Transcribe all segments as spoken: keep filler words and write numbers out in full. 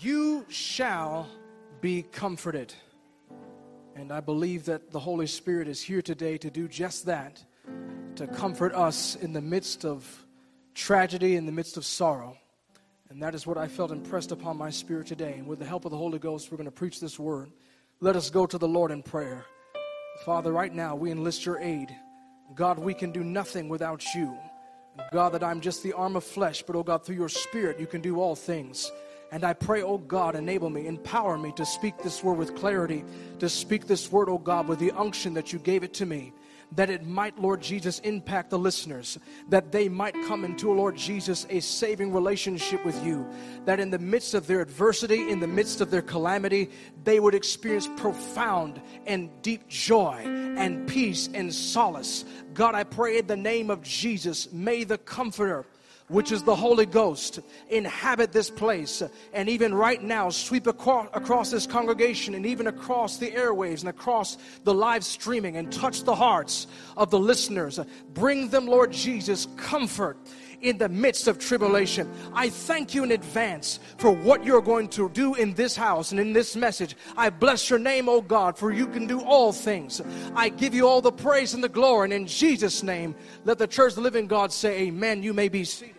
You shall be comforted. And I believe that the Holy Spirit is here today to do just that, to comfort us in the midst of tragedy, in the midst of sorrow. And that is what I felt impressed upon my spirit today. And with the help of the Holy Ghost, we're going to preach this word. Let us go to the Lord in prayer. Father, right now we enlist your aid. God, we can do nothing without you. God, that I'm just the arm of flesh, but oh God, through your Spirit you can do all things. And I pray, oh God, enable me, empower me to speak this word with clarity, to speak this word, oh God, with the unction that you gave it to me, that it might, Lord Jesus, impact the listeners, that they might come into, Lord Jesus, a saving relationship with you, that in the midst of their adversity, in the midst of their calamity, they would experience profound and deep joy and peace and solace. God, I pray in the name of Jesus, may the Comforter, which is the Holy Ghost, inhabit this place, and even right now sweep across, across this congregation and even across the airwaves and across the live streaming and touch the hearts of the listeners. Bring them, Lord Jesus, comfort in the midst of tribulation. I thank you in advance for what you're going to do in this house and in this message. I bless your name, oh God, for you can do all things. I give you all the praise and the glory, and in Jesus' name, let the church of the living God say amen. You may be seated.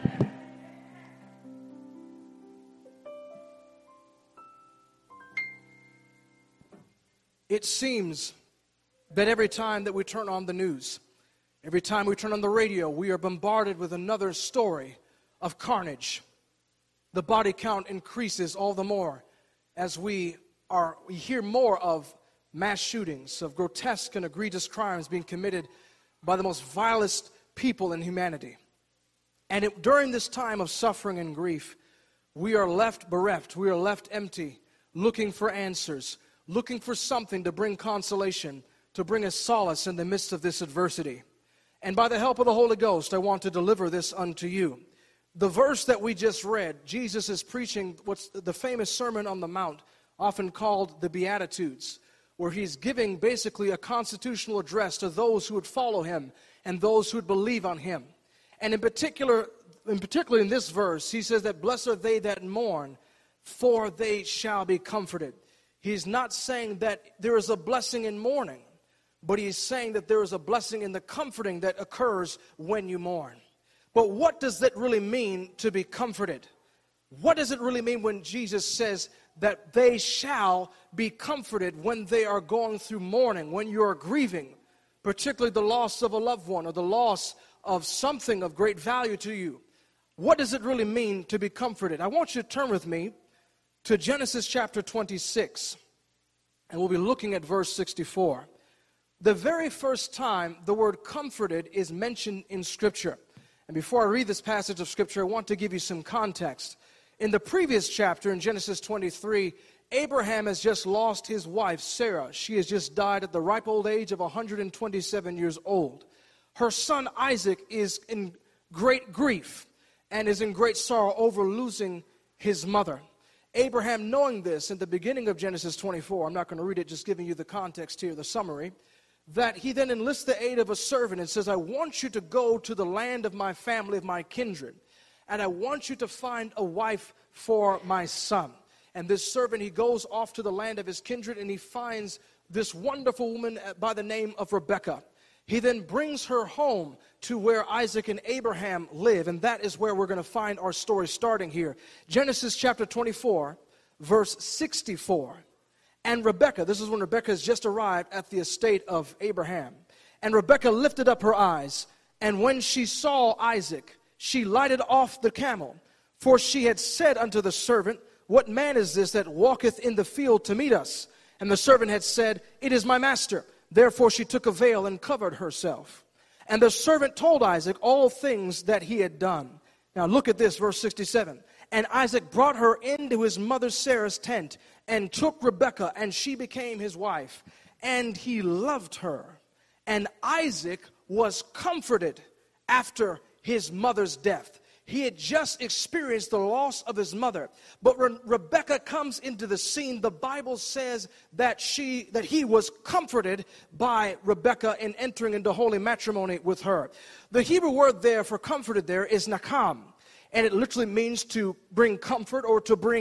It seems that every time that we turn on the news, every time we turn on the radio, we are bombarded with another story of carnage. The body count increases all the more as we are we hear more of mass shootings, of grotesque and egregious crimes being committed by the most vilest people in humanity. And it, during this time of suffering and grief, we are left bereft, we are left empty, looking for answers, looking for something to bring consolation, to bring us solace in the midst of this adversity. And by the help of the Holy Ghost, I want to deliver this unto you. The verse that we just read, Jesus is preaching what's the famous Sermon on the Mount, often called the Beatitudes, where he's giving basically a constitutional address to those who would follow him and those who would believe on him. And in particular, in particular in this verse, he says that blessed are they that mourn, for they shall be comforted. He's not saying that there is a blessing in mourning, but he's saying that there is a blessing in the comforting that occurs when you mourn. But what does that really mean to be comforted? What does it really mean when Jesus says that they shall be comforted when they are going through mourning, when you are grieving, particularly the loss of a loved one or the loss of something of great value to you? What does it really mean to be comforted? I want you to turn with me to Genesis chapter twenty-six, and we'll be looking at verse sixty-four. The very first time the word comforted is mentioned in Scripture. And before I read this passage of Scripture, I want to give you some context. In the previous chapter, in Genesis twenty-three, Abraham has just lost his wife, Sarah. She has just died at the ripe old age of one hundred twenty-seven years old. Her son Isaac is in great grief and is in great sorrow over losing his mother. Abraham, knowing this in the beginning of Genesis twenty-four, I'm not going to read it, just giving you the context here, the summary, that he then enlists the aid of a servant and says, I want you to go to the land of my family, of my kindred, and I want you to find a wife for my son. And this servant, he goes off to the land of his kindred, and he finds this wonderful woman by the name of Rebekah. He then brings her home to where Isaac and Abraham live, and that is where we're going to find our story starting here. Genesis chapter twenty-four, verse sixty-four. And Rebekah, this is when Rebekah has just arrived at the estate of Abraham. And Rebekah lifted up her eyes, and when she saw Isaac, she lighted off the camel. For she had said unto the servant, What man is this that walketh in the field to meet us? And the servant had said, It is my master. Therefore she took a veil and covered herself. And the servant told Isaac all things that he had done. Now look at this, verse sixty-seven. And Isaac brought her into his mother Sarah's tent, and took Rebekah, and she became his wife. And he loved her. And Isaac was comforted after his mother's death. He had just experienced the loss of his mother. But when Rebekah comes into the scene, the Bible says that she, that he was comforted by Rebekah in entering into holy matrimony with her. The Hebrew word there for comforted there is nakam. And it literally means to bring comfort or to bring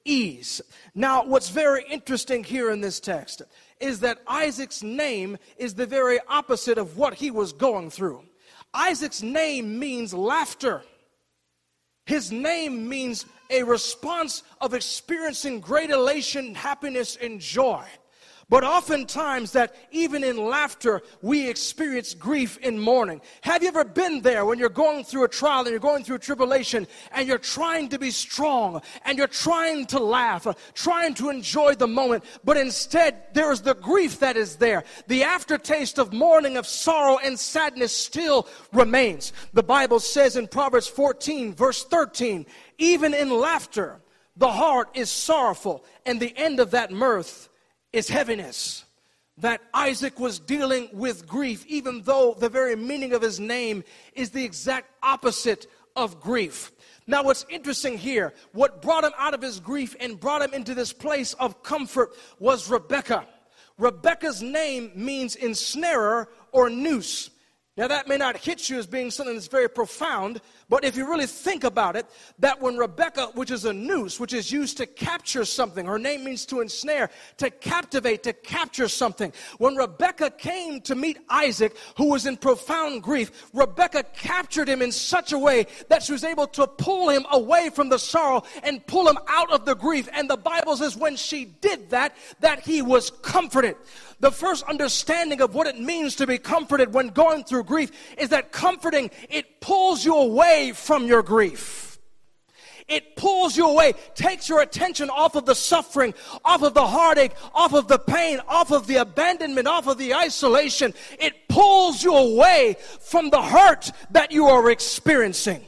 ease. Now, what's very interesting here in this text is that Isaac's name is the very opposite of what he was going through. Isaac's name means laughter. His name means a response of experiencing great elation, happiness, and joy. But oftentimes that even in laughter, we experience grief in mourning. Have you ever been there when you're going through a trial and you're going through a tribulation and you're trying to be strong and you're trying to laugh, trying to enjoy the moment, but instead there is the grief that is there. The aftertaste of mourning, of sorrow and sadness still remains. The Bible says in Proverbs fourteen, verse thirteen, even in laughter, the heart is sorrowful, and the end of that mirth is heaviness. That Isaac was dealing with grief, even though the very meaning of his name is the exact opposite of grief. Now, what's interesting here, what brought him out of his grief and brought him into this place of comfort was Rebekah. Rebekah's name means ensnarer or noose. Now, that may not hit you as being something that's very profound, but if you really think about it, that when Rebekah, which is a noose, which is used to capture something, her name means to ensnare, to captivate, to capture something. When Rebekah came to meet Isaac, who was in profound grief, Rebekah captured him in such a way that she was able to pull him away from the sorrow and pull him out of the grief. And the Bible says when she did that, that he was comforted. The first understanding of what it means to be comforted when going through grief is that comforting, it pulls you away from your grief. It pulls you away, takes your attention off of the suffering, off of the heartache, off of the pain, off of the abandonment, off of the isolation. It pulls you away from the hurt that you are experiencing.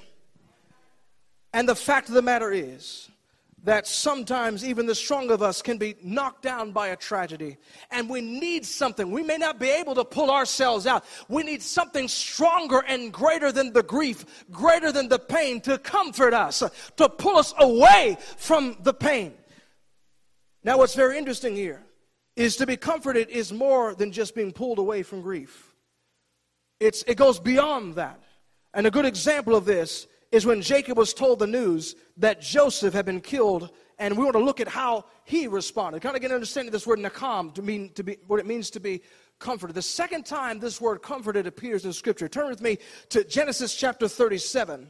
And the fact of the matter is that sometimes even the strong of us can be knocked down by a tragedy. And we need something. We may not be able to pull ourselves out. We need something stronger and greater than the grief, greater than the pain, to comfort us, to pull us away from the pain. Now, what's very interesting here is to be comforted is more than just being pulled away from grief. It's, it goes beyond that. And a good example of this is when Jacob was told the news that Joseph had been killed, and we want to look at how he responded. Kind of get an understanding of this word nakam, to mean to be what it means to be comforted. The second time this word comforted appears in Scripture. Turn with me to Genesis chapter thirty-seven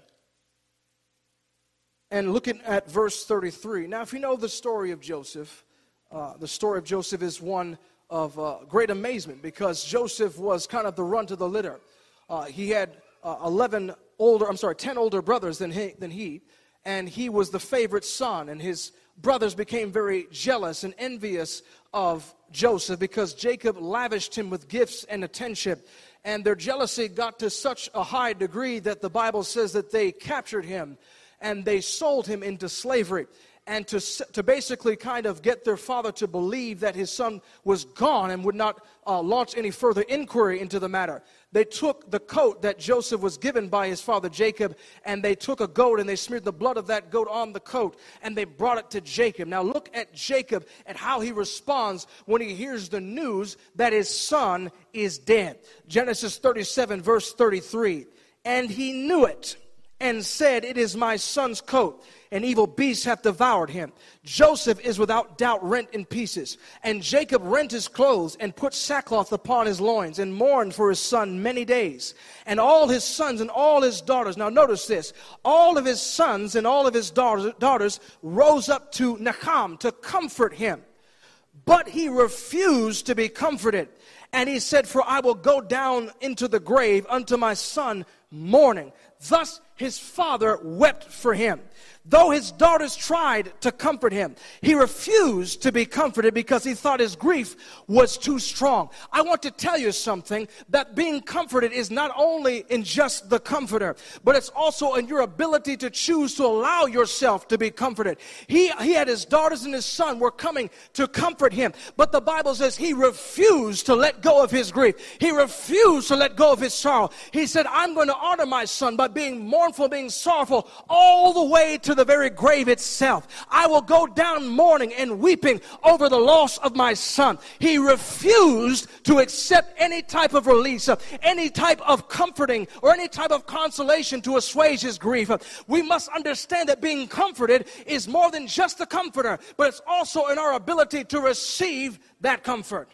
and looking at verse thirty-three. Now, if you know the story of Joseph, uh, the story of Joseph is one of uh, great amazement, because Joseph was kind of the runt of the litter. Uh, he had uh, eleven older, I'm sorry, ten older brothers than he, than he, and he was the favorite son, and his brothers became very jealous and envious of Joseph because Jacob lavished him with gifts and attention, and their jealousy got to such a high degree that the Bible says that they captured him and they sold him into slavery. And to to basically kind of get their father to believe that his son was gone and would not uh, launch any further inquiry into the matter, they took the coat that Joseph was given by his father Jacob, and they took a goat and they smeared the blood of that goat on the coat, and they brought it to Jacob. Now look at Jacob and how he responds when he hears the news that his son is dead. Genesis thirty-seven, verse thirty-three. And he knew it, and said, it is my son's coat. An evil beast hath devoured him. Joseph is without doubt rent in pieces. And Jacob rent his clothes, and put sackcloth upon his loins, and mourned for his son many days. And all his sons and all his daughters, now notice this, all of his sons and all of his daughters, daughters rose up to Nacham to comfort him. But he refused to be comforted. And he said, for I will go down into the grave unto my son mourning. Thus his father wept for him. Though his daughters tried to comfort him, he refused to be comforted because he thought his grief was too strong. I want to tell you something, that being comforted is not only in just the comforter, but it's also in your ability to choose to allow yourself to be comforted. He, he had his daughters and his son were coming to comfort him, but the Bible says he refused to let go of his grief. He refused to let go of his sorrow. He said, I'm going to honor my son by by being mournful, being sorrowful, all the way to the very grave itself. I will go down mourning and weeping over the loss of my son. He refused to accept any type of release, any type of comforting, or any type of consolation to assuage his grief. We must understand that being comforted is more than just the comforter, but it's also in our ability to receive that comfort.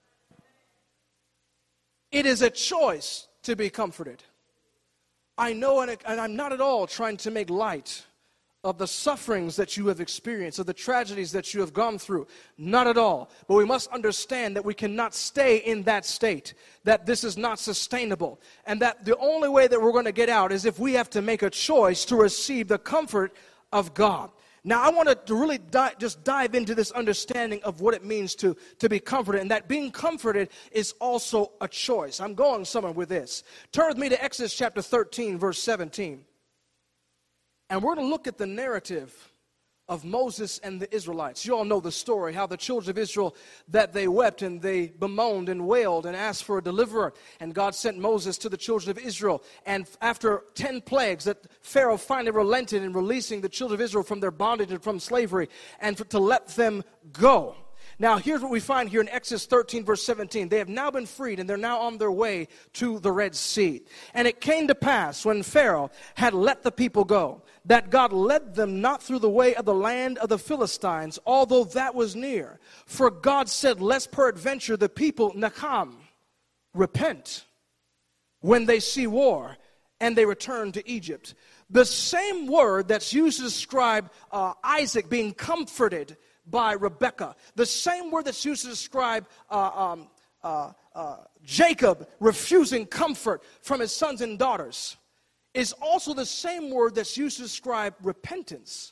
It is a choice to be comforted. I know, and I'm not at all trying to make light of the sufferings that you have experienced, of the tragedies that you have gone through. Not at all. But we must understand that we cannot stay in that state, that this is not sustainable, and that the only way that we're going to get out is if we have to make a choice to receive the comfort of God. Now, I want to really di- just dive into this understanding of what it means to, to be comforted, and that being comforted is also a choice. I'm going somewhere with this. Turn with me to Exodus chapter thirteen, verse seventeen. And we're going to look at the narrative of Moses and the Israelites. You all know the story, how the children of Israel, that they wept and they bemoaned and wailed and asked for a deliverer. And God sent Moses to the children of Israel. And after ten plagues, that Pharaoh finally relented in releasing the children of Israel from their bondage and from slavery and for, to let them go. Now, here's what we find here in Exodus thirteen, verse seventeen. They have now been freed, and they're now on their way to the Red Sea. And it came to pass, when Pharaoh had let the people go, that God led them not through the way of the land of the Philistines, although that was near. For God said, lest peradventure the people, Nakam, repent when they see war, and they return to Egypt. The same word that's used to describe uh, Isaac being comforted by Rebekah, the same word that's used to describe uh, um, uh, uh, Jacob refusing comfort from his sons and daughters, is also the same word that's used to describe repentance.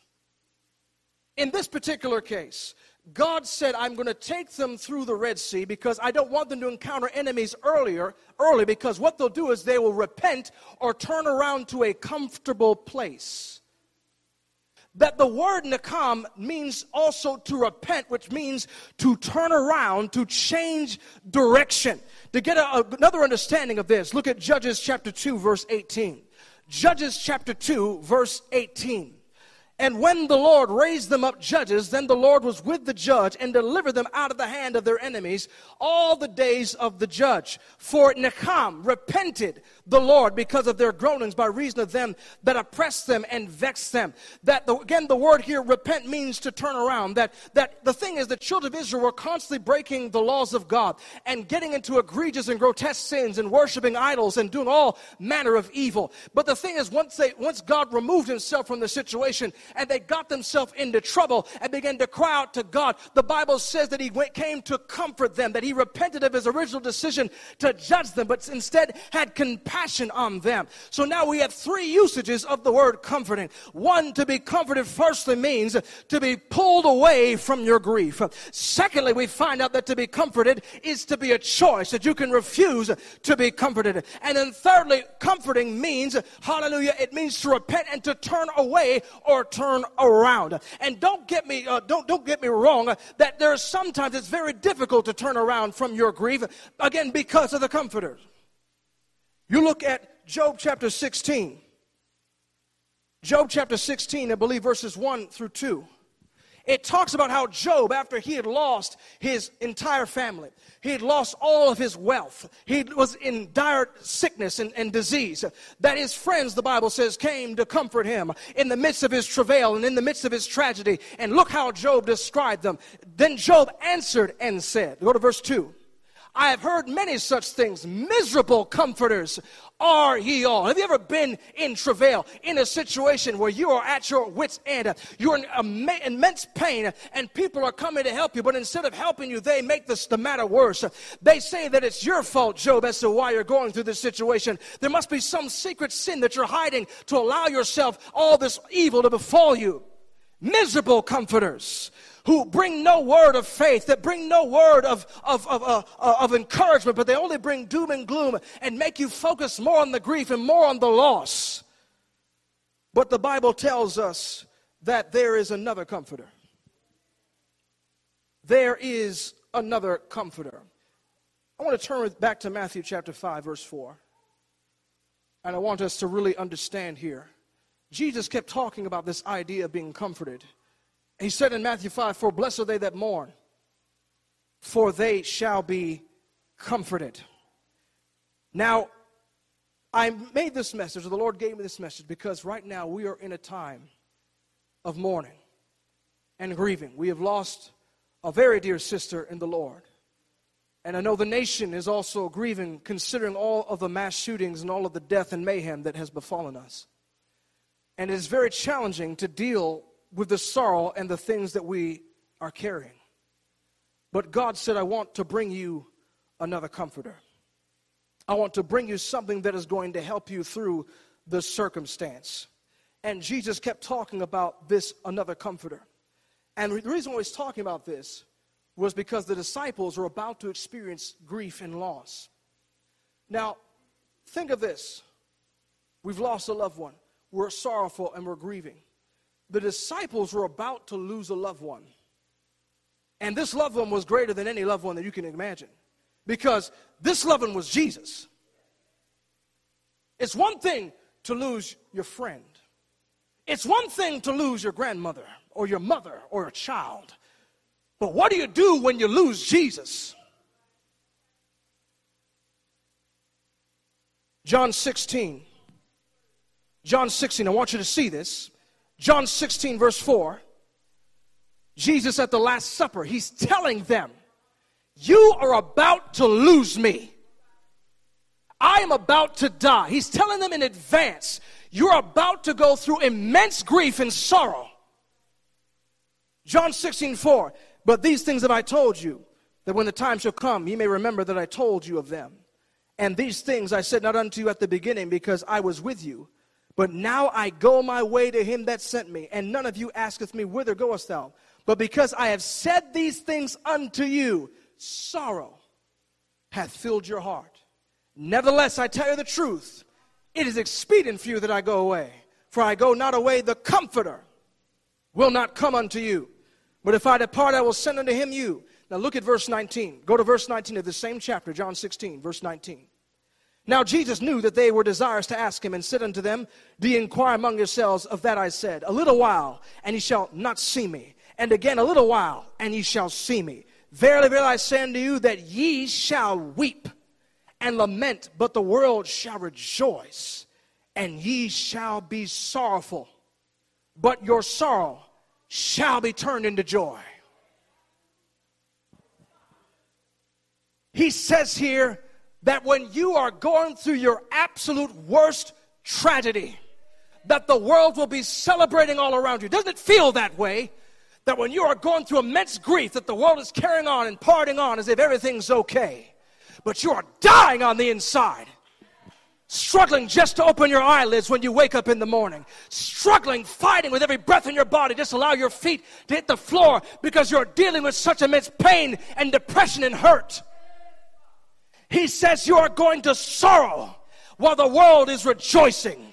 In this particular case, God said, I'm going to take them through the Red Sea because I don't want them to encounter enemies earlier, early, because what they'll do is they will repent or turn around to a comfortable place. That the word nakam means also to repent, which means to turn around, to change direction. To get a, another understanding of this, look at Judges chapter two, verse eighteen. Judges chapter two, verse eighteen. And when the Lord raised them up judges, then the Lord was with the judge and delivered them out of the hand of their enemies all the days of the judge. For Nakam repented the Lord because of their groanings by reason of them that oppressed them and vexed them. That the, again, the word here, repent, means to turn around. That, that the thing is, the children of Israel were constantly breaking the laws of God and getting into egregious and grotesque sins and worshiping idols and doing all manner of evil. But the thing is, once they, once God removed himself from the situation, and they got themselves into trouble and began to cry out to God, the Bible says that he went, came to comfort them, that he repented of his original decision to judge them, but instead had compassion on them. So now we have three usages of the word comforting. One, to be comforted firstly means to be pulled away from your grief. Secondly, we find out that to be comforted is to be a choice, that you can refuse to be comforted. And then thirdly, comforting means, hallelujah, it means to repent and to turn away or turn around. And don't get me uh, don't don't get me wrong, uh, that there are sometimes it's very difficult to turn around from your grief, again, because of the comforter. You look at Job chapter sixteen. Job chapter sixteen, I believe verses one through two. It talks about how Job, after he had lost his entire family, he had lost all of his wealth, he was in dire sickness and, and disease, that his friends, the Bible says, came to comfort him in the midst of his travail and in the midst of his tragedy. And look how Job described them. Then Job answered and said, go to verse two. I have heard many such things. Miserable comforters are ye all. Have you ever been in travail, in a situation where you are at your wit's end? You're in immense pain, and people are coming to help you, but instead of helping you, they make this, the matter worse. They say that it's your fault, Job, as to why you're going through this situation. There must be some secret sin that you're hiding to allow yourself all this evil to befall you. Miserable comforters, who bring no word of faith, that bring no word of, of, of, uh, of encouragement, but they only bring doom and gloom and make you focus more on the grief and more on the loss. But the Bible tells us that there is another comforter. There is another comforter. I want to turn back to Matthew chapter five, verse four. And I want us to really understand here. Jesus kept talking about this idea of being comforted. He said in Matthew five, for blessed are they that mourn, for they shall be comforted. Now, I made this message, or the Lord gave me this message, because right now we are in a time of mourning and grieving. We have lost a very dear sister in the Lord. And I know the nation is also grieving, considering all of the mass shootings and all of the death and mayhem that has befallen us. And it is very challenging to deal with the sorrow and the things that we are carrying. But God said, I want to bring you another comforter. I want to bring you something that is going to help you through the circumstance. And Jesus kept talking about this another comforter. And the reason why he's talking about this was because the disciples are about to experience grief and loss. Now, think of this. We've lost a loved one. We're sorrowful and we're grieving. The disciples were about to lose a loved one. And this loved one was greater than any loved one that you can imagine. Because this loved one was Jesus. It's one thing to lose your friend. It's one thing to lose your grandmother or your mother or a child. But what do you do when you lose Jesus? John sixteen. John sixteen, I want you to see this. John sixteen, verse four. Jesus at the Last Supper, he's telling them, you are about to lose me. I am about to die. He's telling them in advance, you're about to go through immense grief and sorrow. John sixteen, four. But these things have I told you, that when the time shall come, ye may remember that I told you of them. And these things I said not unto you at the beginning, because I was with you. But now I go my way to him that sent me, and none of you asketh me, whither goest thou? But because I have said these things unto you, sorrow hath filled your heart. Nevertheless, I tell you the truth, it is expedient for you that I go away. For I go not away, the Comforter will not come unto you. But if I depart, I will send unto him you. Now look at verse nineteen. Go to verse nineteen of the same chapter, John sixteen, verse nineteen. Now Jesus knew that they were desirous to ask him, and said unto them, do ye inquire among yourselves of that I said? A little while, and ye shall not see me. And again a little while, and ye shall see me. Verily, verily, I say unto you, that ye shall weep and lament, but the world shall rejoice, and ye shall be sorrowful. But your sorrow shall be turned into joy. He says here that when you are going through your absolute worst tragedy, that the world will be celebrating all around you. Doesn't it feel that way? That when you are going through immense grief, that the world is carrying on and partying on as if everything's okay. But you are dying on the inside. Struggling just to open your eyelids when you wake up in the morning. Struggling, fighting with every breath in your body. Just allow your feet to hit the floor because you're dealing with such immense pain and depression and hurt. He says you are going to sorrow while the world is rejoicing.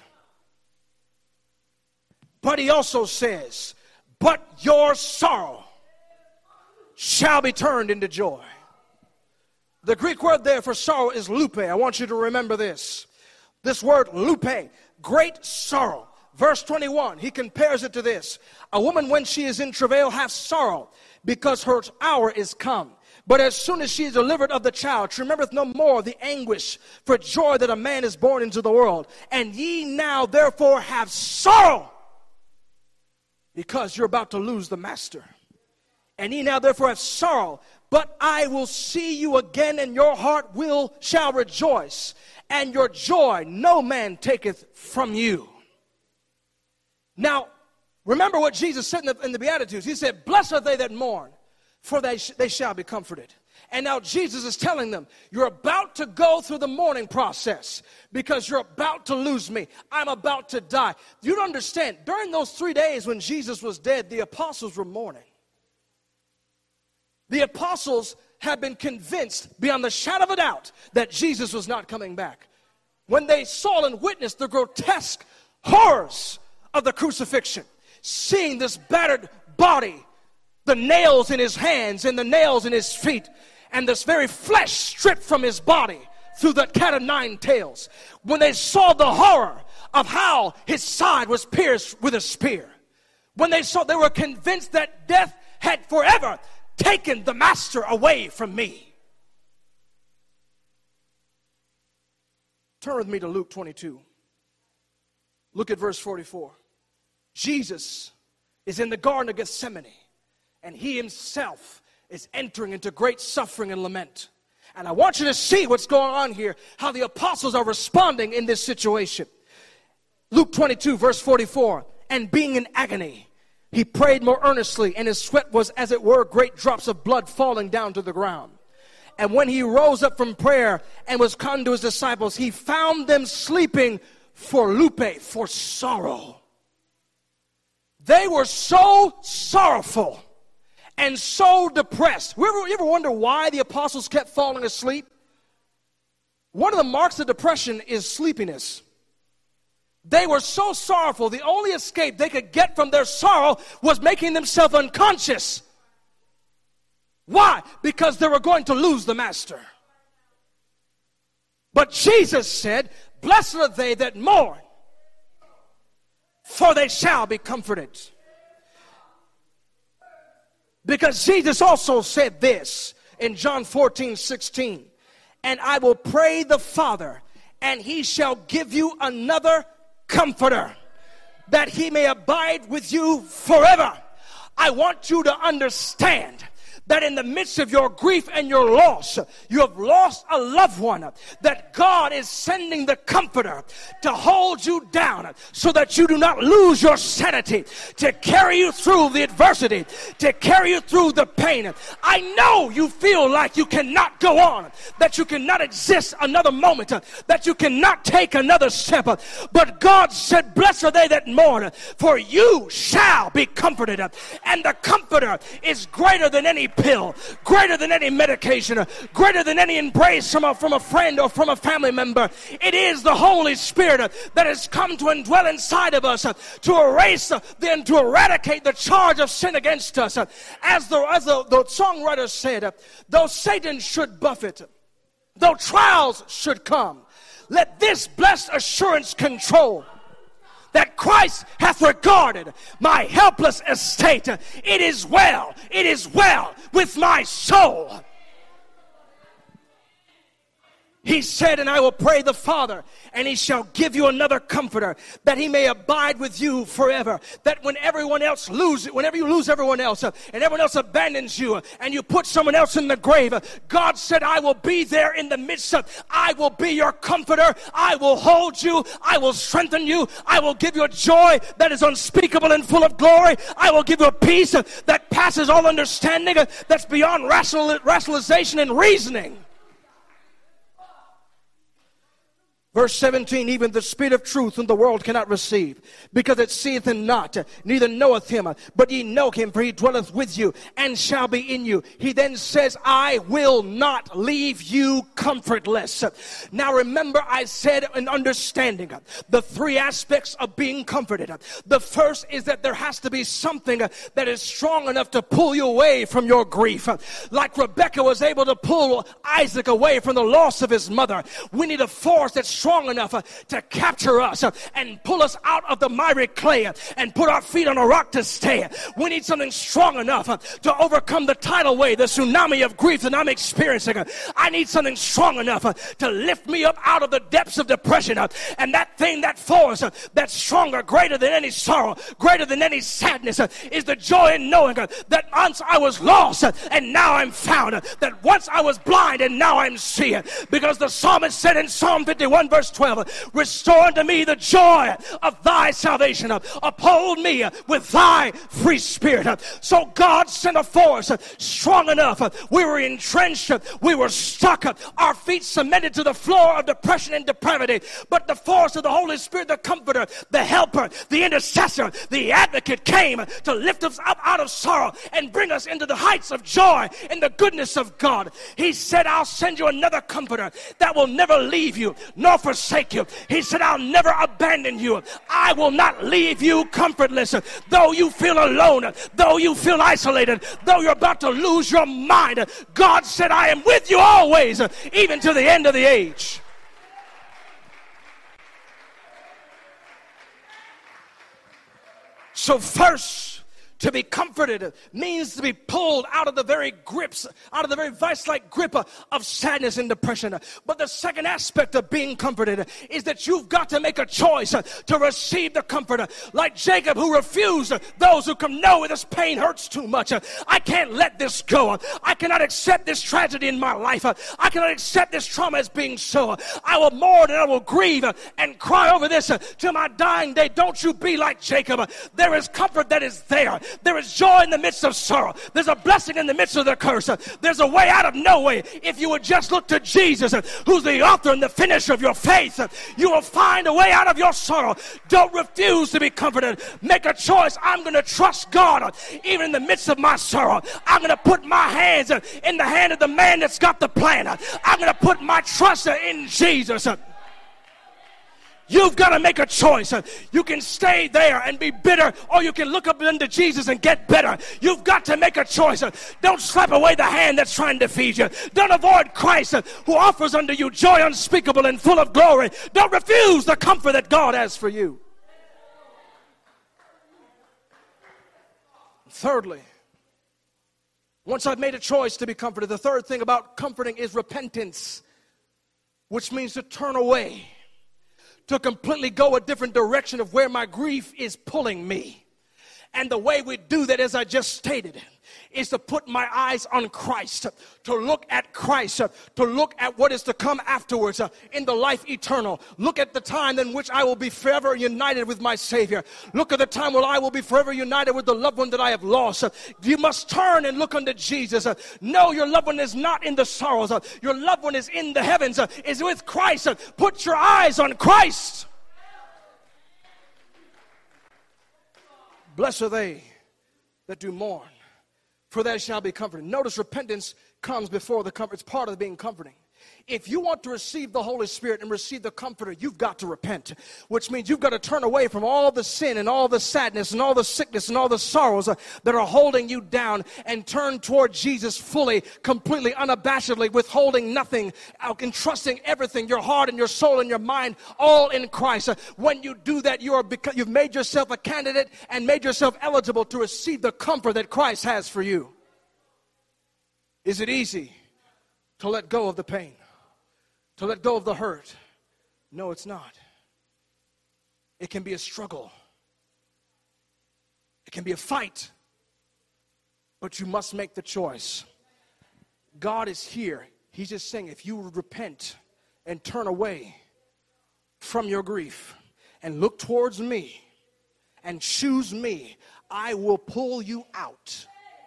But he also says, but your sorrow shall be turned into joy. The Greek word there for sorrow is lupe. I want you to remember this. This word lupe, great sorrow. Verse twenty-one, he compares it to this. A woman when she is in travail hath sorrow, because her hour is come. But as soon as she is delivered of the child, she remembereth no more the anguish for joy that a man is born into the world. And ye now therefore have sorrow, because you're about to lose the master. And ye now therefore have sorrow, but I will see you again, and your heart will shall rejoice, and your joy no man taketh from you. Now, remember what Jesus said in the, in the Beatitudes. He said, blessed are they that mourn, for they, sh- they shall be comforted. And now Jesus is telling them, you're about to go through the mourning process because you're about to lose me. I'm about to die. You don't understand, during those three days when Jesus was dead, the apostles were mourning. The apostles had been convinced beyond the shadow of a doubt that Jesus was not coming back. When they saw and witnessed the grotesque horrors of the crucifixion, seeing this battered body, the nails in his hands and the nails in his feet, and this very flesh stripped from his body, through the cat of nine tails, when they saw the horror of how his side was pierced with a spear, when they saw, they were convinced that death had forever taken the master away from me. Turn with me to Luke twenty-two. Look at verse forty-four. Jesus is in the Garden of Gethsemane, and he himself is entering into great suffering and lament. And I want you to see what's going on here, how the apostles are responding in this situation. Luke twenty-two, verse forty-four. And being in agony, he prayed more earnestly, and his sweat was, as it were, great drops of blood falling down to the ground. And when he rose up from prayer and was come to his disciples, he found them sleeping for lupe, for sorrow. They were so sorrowful and so depressed. You ever, you ever wonder why the apostles kept falling asleep? One of the marks of depression is sleepiness. They were so sorrowful, the only escape they could get from their sorrow was making themselves unconscious. Why? Because they were going to lose the master. But Jesus said, blessed are they that mourn, for they shall be comforted. Because Jesus also said this in John fourteen, sixteen. And I will pray the Father, and he shall give you another comforter, that he may abide with you forever. I want you to understand that in the midst of your grief and your loss, you have lost a loved one, that God is sending the comforter to hold you down so that you do not lose your sanity, to carry you through the adversity, to carry you through the pain. I know you feel like you cannot go on, that you cannot exist another moment, that you cannot take another step, but God said, blessed are they that mourn, for you shall be comforted. And the comforter is greater than any pill, greater than any medication, greater than any embrace from a, from a friend or from a family member. It is the Holy Spirit that has come to indwell inside of us to erase and to eradicate the charge of sin against us. As the, as the, the songwriter said, though Satan should buffet, though trials should come, let this blessed assurance control, that Christ hath regarded my helpless estate. It is well, it is well with my soul. He said, and I will pray the Father, and he shall give you another comforter, that he may abide with you forever. That when everyone else loses, whenever you lose everyone else, uh, and everyone else abandons you, uh, and you put someone else in the grave, uh, God said, I will be there in the midst of, I will be your comforter, I will hold you, I will strengthen you, I will give you a joy that is unspeakable and full of glory, I will give you a peace uh, that passes all understanding, uh, that's beyond rational, rationalization and reasoning. Verse seventeen, even the Spirit of truth whom the world cannot receive, because it seeth him not, neither knoweth him, but ye know him, for he dwelleth with you, and shall be in you. He then says, I will not leave you comfortless. Now remember, I said in understanding the three aspects of being comforted. The first is that there has to be something that is strong enough to pull you away from your grief. Like Rebekah was able to pull Isaac away from the loss of his mother. We need a force that's strong enough uh, to capture us uh, and pull us out of the miry clay uh, and put our feet on a rock to stay. We need something strong enough uh, to overcome the tidal wave, the tsunami of grief that I'm experiencing. Uh, I need something strong enough uh, to lift me up out of the depths of depression. Uh, and that thing, that force uh, that's stronger, greater than any sorrow, greater than any sadness, uh, is the joy in knowing uh, that once I was lost uh, and now I'm found. Uh, that once I was blind and now I'm seeing. Because the psalmist said in Psalm fifty-one, verse twelve, restore unto me the joy of thy salvation. Uphold me with thy free spirit. So God sent a force strong enough. We were entrenched. We were stuck. Our feet cemented to the floor of depression and depravity. But the force of the Holy Spirit, the comforter, the helper, the intercessor, the advocate came to lift us up out of sorrow and bring us into the heights of joy in the goodness of God. He said, I'll send you another comforter that will never leave you nor forsake you. He said, I'll never abandon you. I will not leave you comfortless. Though you feel alone, though you feel isolated, though you're about to lose your mind, God said, I am with you always, even to the end of the age. So first, to be comforted means to be pulled out of the very grips, out of the very vice-like grip of sadness and depression. But the second aspect of being comforted is that you've got to make a choice to receive the comfort. Like Jacob, who refused those who come, no, this pain hurts too much. I can't let this go. I cannot accept this tragedy in my life. I cannot accept this trauma as being so. I will mourn and I will grieve and cry over this to my dying day. Don't you be like Jacob. There is comfort that is there. There is joy in the midst of sorrow. There's a blessing in the midst of the curse. There's a way out of no way. If you would just look to Jesus, who's the author and the finisher of your faith, you will find a way out of your sorrow. Don't refuse to be comforted. Make a choice. I'm going to trust God even in the midst of my sorrow. I'm going to put my hands in the hand of the man that's got the plan. I'm going to put my trust in Jesus. You've got to make a choice. You can stay there and be bitter, or you can look up into Jesus and get better. You've got to make a choice. Don't slap away the hand that's trying to feed you. Don't avoid Christ, who offers unto you joy unspeakable and full of glory. Don't refuse the comfort that God has for you. Thirdly, once I've made a choice to be comforted, the third thing about comforting is repentance, which means to turn away, to completely go a different direction of where my grief is pulling me. And the way we do that, as I just stated, is to put my eyes on Christ, to look at Christ, to look at what is to come afterwards in the life eternal. Look at the time in which I will be forever united with my Savior. Look at the time when I will be forever united with the loved one that I have lost. You must turn and look unto Jesus. No, your loved one is not in the sorrows. Your loved one is in the heavens, is with Christ. Put your eyes on Christ. Blessed are they that do mourn, for they shall be comforted. Notice repentance comes before the comfort. It's part of being comforting. If you want to receive the Holy Spirit and receive the Comforter, you've got to repent, which means you've got to turn away from all the sin and all the sadness and all the sickness and all the sorrows uh, that are holding you down, and turn toward Jesus fully, completely, unabashedly, withholding nothing, uh, entrusting everything, your heart and your soul and your mind, all in Christ. Uh, when you do that, you are beca- you've made yourself a candidate and made yourself eligible to receive the comfort that Christ has for you. Is it easy to let go of the pain, to let go of the hurt? No, it's not. It can be a struggle. It can be a fight. But you must make the choice. God is here. He's just saying, if you repent and turn away from your grief and look towards me and choose me, I will pull you out.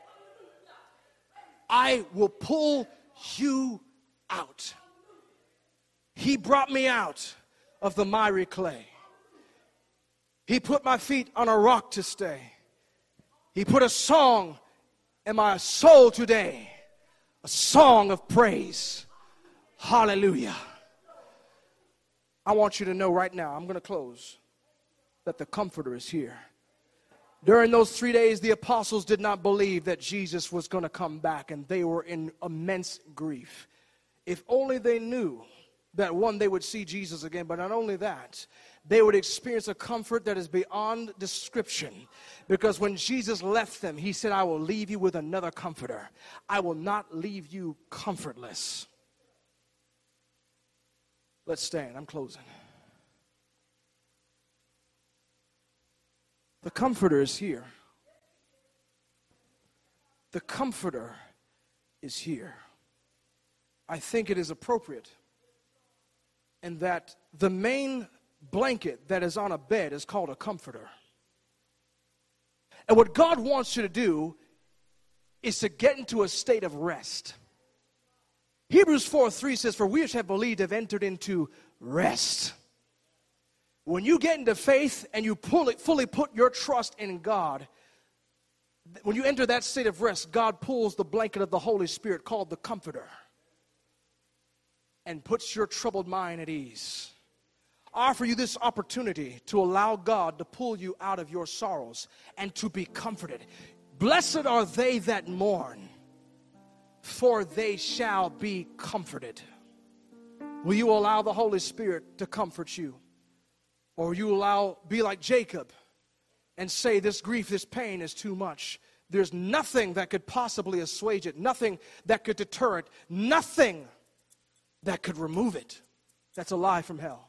I will pull you out. He brought me out of the miry clay. He put my feet on a rock to stay. He put a song in my soul today, a song of praise. Hallelujah. I want you to know right now, I'm going to close, that the Comforter is here. During those three days, the apostles did not believe that Jesus was going to come back, and they were in immense grief. If only they knew that, one, they would see Jesus again, but not only that, they would experience a comfort that is beyond description. Because when Jesus left them, he said, I will leave you with another comforter. I will not leave you comfortless. Let's stand. I'm closing. The Comforter is here. The Comforter is here. I think it is appropriate in that the main blanket that is on a bed is called a comforter. And what God wants you to do is to get into a state of rest. Hebrews four three says, for we which have believed have entered into rest. When you get into faith and you pull it, fully put your trust in God, when you enter that state of rest, God pulls the blanket of the Holy Spirit called the Comforter and puts your troubled mind at ease. offer you this opportunity to allow God to pull you out of your sorrows and to be comforted. Blessed are they that mourn, for they shall be comforted. Will you allow the Holy Spirit to comfort you? Or will you allow, be like Jacob and say, this grief, this pain is too much. There's nothing that could possibly assuage it, nothing that could deter it, nothing that could remove it. That's a lie from hell.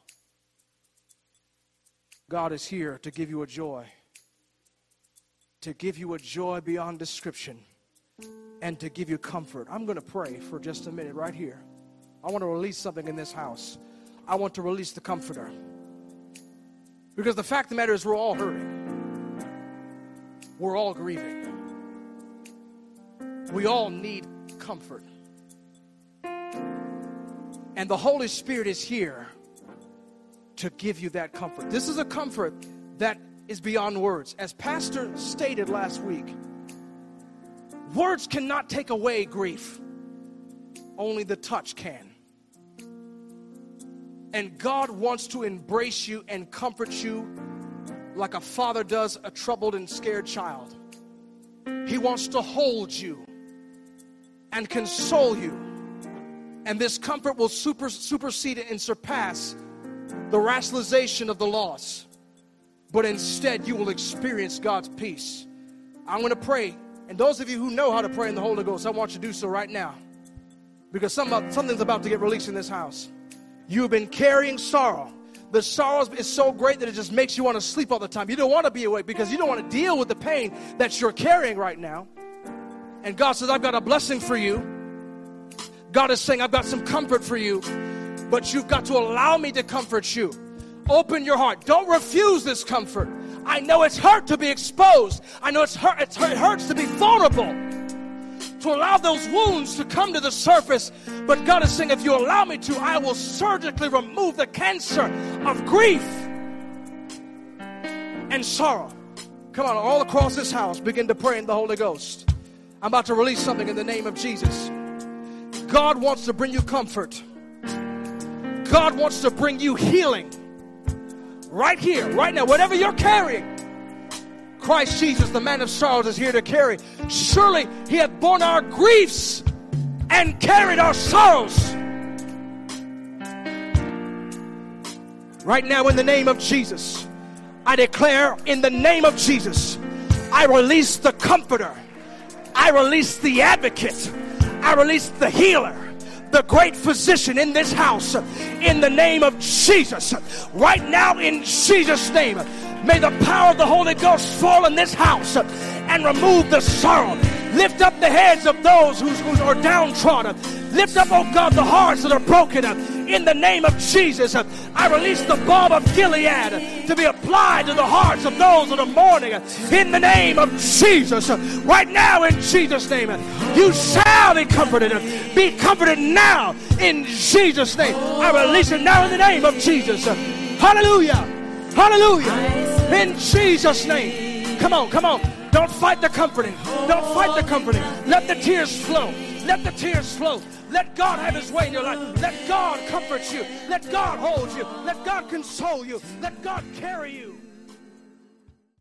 God is here to give you a joy, to give you a joy beyond description, and to give you comfort. I'm going to pray for just a minute right here. I want to release something in this house. I want to release the comforter. Because the fact of the matter is we're all hurting. We're all grieving. We all need comfort. And the Holy Spirit is here to give you that comfort. This is a comfort that is beyond words. As Pastor stated last week, words cannot take away grief. Only the touch can. And God wants to embrace you and comfort you like a father does a troubled and scared child. He wants to hold you and console you. And this comfort will super, supersede and surpass the rationalization of the loss. But instead, you will experience God's peace. I'm going to pray. And those of you who know how to pray in the Holy Ghost, I want you to do so right now. Because something's about to get released in this house. You've been carrying sorrow. The sorrow is so great that it just makes you want to sleep all the time. You don't want to be awake because you don't want to deal with the pain that you're carrying right now. And God says, I've got a blessing for you. God is saying, I've got some comfort for you. But you've got to allow me to comfort you. Open your heart. Don't refuse this comfort. I know it's hurt to be exposed. I know it's hurt, it's hurt, it hurts to be vulnerable. To allow those wounds to come to the surface. But God is saying, if you allow me to, I will surgically remove the cancer of grief and sorrow. Come on, all across this house, begin to pray in the Holy Ghost. I'm about to release something in the name of Jesus. God wants to bring you comfort. God wants to bring you healing. Right here, right now, whatever you're carrying. Christ Jesus, the man of sorrows, is here to carry. Surely he hath borne our griefs and carried our sorrows. Right now, in the name of Jesus, I declare in the name of Jesus, I release the comforter. I release the advocate. I release the healer, the great physician in this house, in the name of Jesus. Right now, in Jesus' name, may the power of the Holy Ghost fall in this house and remove the sorrow. Lift up the heads of those who, who are downtrodden. Lift up, oh God, the hearts that are broken. In the name of Jesus, I release the balm of Gilead to be applied to the hearts of those that are mourning. In the name of Jesus, right now in Jesus' name, you shall be comforted. Be comforted now in Jesus' name. I release it now in the name of Jesus. Hallelujah. Hallelujah. In Jesus' name. Come on, come on. Don't fight the comforting. Don't fight the comforting. Let the tears flow. Let the tears flow. Let God have his way in your life. Let God comfort you. Let God hold you. Let God console you. Let God carry you.